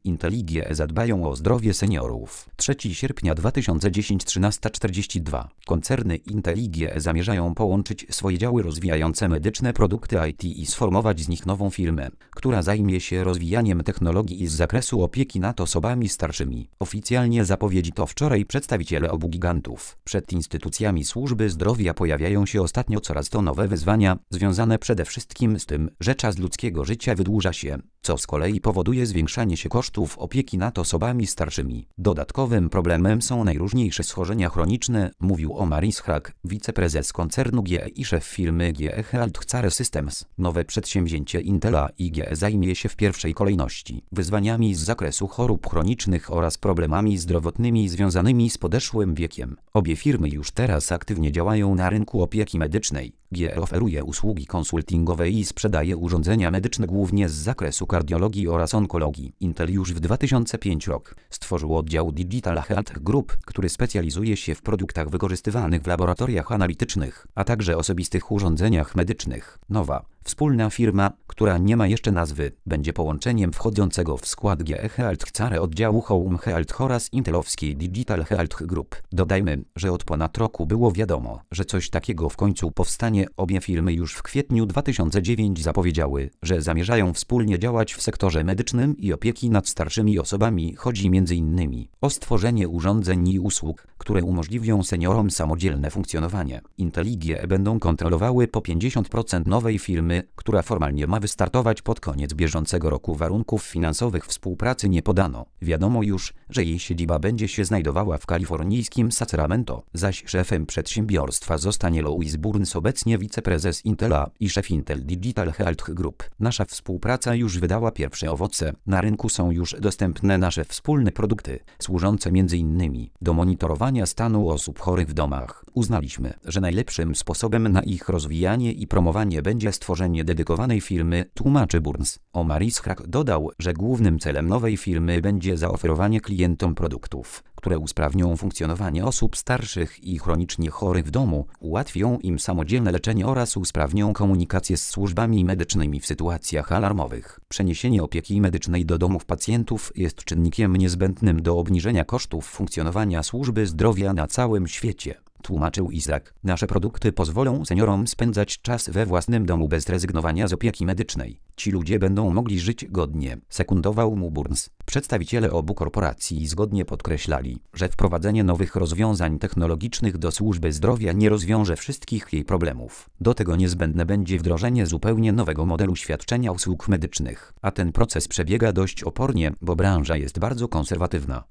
IntelliGE zadbają o zdrowie seniorów. 3 sierpnia 2010 13:42. Koncerny IntelliGE zamierzają połączyć swoje działy rozwijające medyczne produkty IT i sformować z nich nową firmę, która zajmie się rozwijaniem technologii z zakresu opieki nad osobami starszymi. Oficjalnie zapowiedzi to wczoraj przedstawiciele obu gigantów. Przed instytucjami służby zdrowia pojawiają się ostatnio coraz to nowe wyzwania, związane przede wszystkim z tym, że czas ludzkiego życia wydłuża się, co z kolei powoduje zwiększanie się kosztów opieki nad osobami starszymi. Dodatkowym problemem są najróżniejsze schorzenia chroniczne, mówił Omar Ishrak, wiceprezes koncernu GE i szef firmy GE Healthcare Systems. Nowe przedsięwzięcie Intela i GE zajmie się w pierwszej kolejności wyzwaniami z zakresu chorób chronicznych oraz problemami zdrowotnymi związanymi z podeszłym wiekiem. Obie firmy już teraz aktywnie działają na rynku opieki medycznej. GE oferuje usługi konsultingowe i sprzedaje urządzenia medyczne głównie z zakresu kardiologii oraz onkologii. Intel już w 2005 roku stworzył oddział Digital Health Group, który specjalizuje się w produktach wykorzystywanych w laboratoriach analitycznych, a także osobistych urządzeniach medycznych. Nowa, wspólna firma, która nie ma jeszcze nazwy, będzie połączeniem wchodzącego w skład GE Healthcare oddziału Home Health oraz intelowskiej Digital Health Group. Dodajmy, że od ponad roku było wiadomo, że coś takiego w końcu powstanie. Obie firmy już w kwietniu 2009 zapowiedziały, że zamierzają wspólnie działać w sektorze medycznym i opieki nad starszymi osobami. Chodzi m.in. o stworzenie urządzeń i usług, które umożliwią seniorom samodzielne funkcjonowanie. IntelliGE będą kontrolowały po 50% nowej firmy, która formalnie ma wystartować pod koniec bieżącego roku. Warunków finansowych współpracy nie podano. Wiadomo już, że jej siedziba będzie się znajdowała w kalifornijskim Sacramento, zaś szefem przedsiębiorstwa zostanie Louis Burns, obecnie wiceprezes Intela i szef Intel Digital Health Group. Nasza współpraca już wydała pierwsze owoce. Na rynku są już dostępne nasze wspólne produkty, służące m.in. do monitorowania stanu osób chorych w domach. Uznaliśmy, że najlepszym sposobem na ich rozwijanie i promowanie będzie stworzenie dedykowanej firmy, tłumaczy Burns. Omar Ishrak dodał, że głównym celem nowej firmy będzie zaoferowanie klientom produktów, które usprawnią funkcjonowanie osób starszych i chronicznie chorych w domu, ułatwią im samodzielne leczenie oraz usprawnią komunikację z służbami medycznymi w sytuacjach alarmowych. Przeniesienie opieki medycznej do domów pacjentów jest czynnikiem niezbędnym do obniżenia kosztów funkcjonowania służby zdrowia na całym świecie, tłumaczył Ishrak. Nasze produkty pozwolą seniorom spędzać czas we własnym domu bez rezygnowania z opieki medycznej. Ci ludzie będą mogli żyć godnie, sekundował mu Burns. Przedstawiciele obu korporacji zgodnie podkreślali, że wprowadzenie nowych rozwiązań technologicznych do służby zdrowia nie rozwiąże wszystkich jej problemów. Do tego niezbędne będzie wdrożenie zupełnie nowego modelu świadczenia usług medycznych, a ten proces przebiega dość opornie, bo branża jest bardzo konserwatywna.